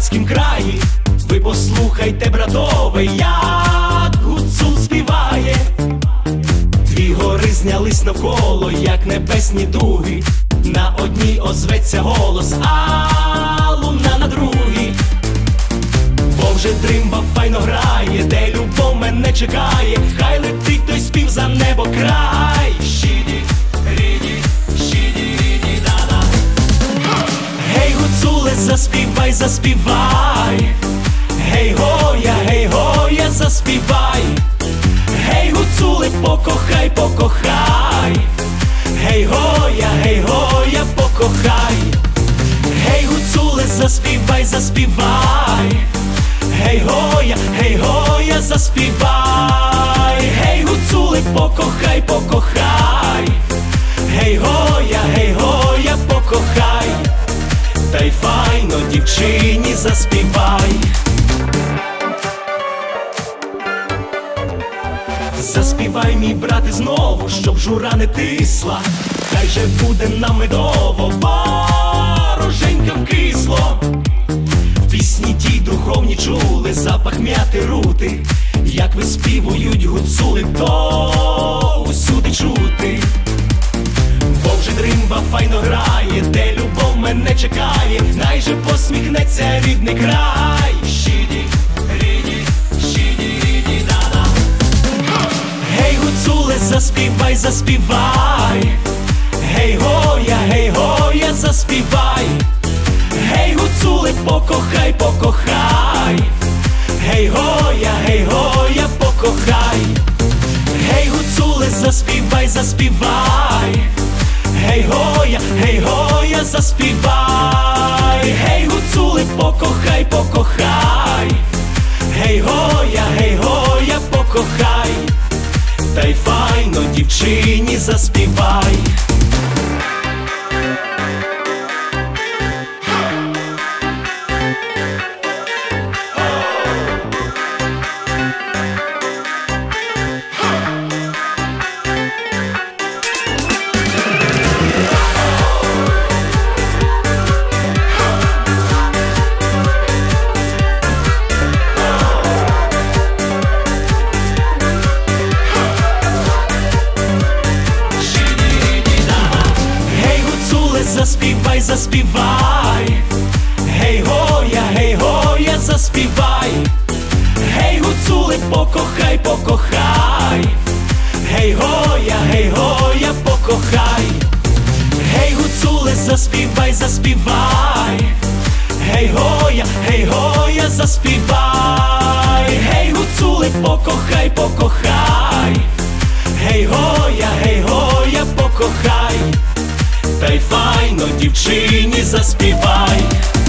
Закарпатськім краї. Ви послухайте, братове, як гуцул співає. Дві гори знялись навколо, як небесні дуги. На одній озветься голос, а луна на другій. Бо вже дримба файно грає, де любов мене чекає. Хай летить той спів за небо край. Щіді, ріді, щіді, ріді, да-да. Гей, гуцуле, заспівай, заспівай. Гей, гоя, заспівай. Гей, гуцуле, покохай, покохай. Гей, гоя, покохай. Гей, гуцуле, заспівай, заспівай. Гей, гоя, заспівай. Гей, гуцуле, покохай, покохай. Гей, гоя, покохай. Та й файно дівчині заспівай. Заспівай, мій брате, знову, щоб жура не тисла. Хай же буде нам медово, вороженька вкисло. В пісні тій духовні чули запах м'яти рути. Як виспівують гуцули, то усюди чути. Бо вже дримба файно грає, де любов мене чекає. Най же посміхнеться рідний край. Щіді, ріді, щіді, ріді, да-да. Гей, гуцуле, заспівай, заспівай. Гей, гоя, заспівай. Гей, гуцуле, покохай, покохай. Гей, гоя, покохай. Гей, гуцуле, заспівай, заспівай. Гей, гоя, заспівай. Гей, гуцуле, покохай, покохай. Гей, гоя, покохай. Та й файно дівчині заспівай. Заспівай, заспівай. Гей, гоя, заспівай. Гей, гуцуле, покохай, покохай. Гей, гоя, покохай. Гей, гуцуле, заспівай, заспівай. Гей, гоя, заспівай. Гей, гуцуле, покохай, покохай. Гей, гоя, покохай. Та й файно дівчині заспівай.